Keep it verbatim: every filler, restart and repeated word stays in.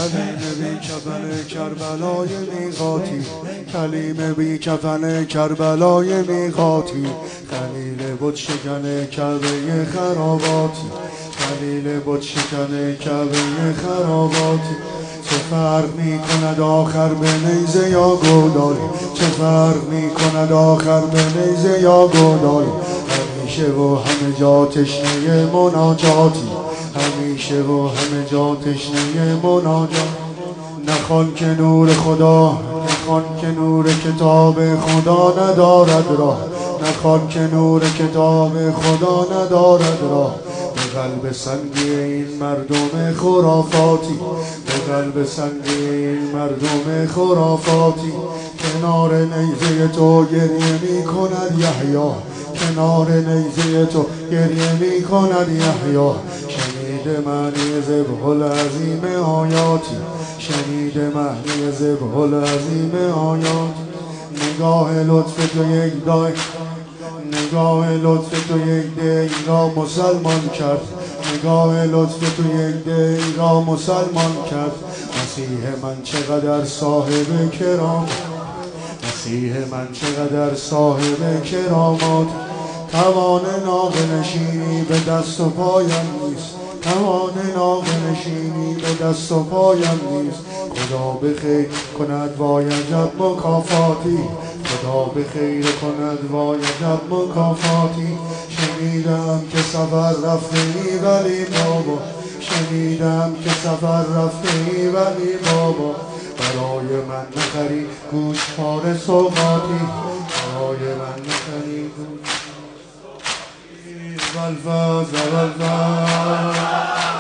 کلیم بی کفن کربلای میقاتی، کلیم بی کفن کربلای میقاتی، خلیل بت شکن کعبه خراباتی، خلیل بت شکن کعبه خراباتی. چه فرق می کند آخر به نیزه یا گودال، چه فرق می کند آخر به نیزه یا گودال. همیشه و همه جا تشنه مناجاتی، همیشه و همه جا تشنه مناجات. نخوان که نور خدا، نخوان که نور کتاب خدا ندارد راه، نخوان که نور کتاب خدا ندارد راه. به قلب سنگی این مردم خرافاتی، به قلب سنگی این مردم خرافاتی. کنار نیزه تو گریه می کند یحیی، کنار نیزه تو گریه می کند یحیی. شنید معنی ذبح العظیم آیاتی، شنید معنی ذبح العظیم آیات. نگاه لطف تو یک دای، نگاه لطف تو یک دین را مسلمان کرد، نگاه لطف تو یک دین را مسلمان کرد. مسیح من چقدر صاحب کرام، مسیح من چقدر صاحب کرامات. توان ناقه نشینی به دست و پایم نیست، توان ناقه نشینی به دست و پایم نیست. خدا به خیر کند وای عجب مکافاتی، خدا به خیر کند وای عجب مکافاتی. شنیدم که سفر رفته ای ولی بابا، شنیدم که سفر رفته ای ولی بابا. برای من نخری گوشوار سوغاتی، برای من نخری گوشوار. والفاز والفاز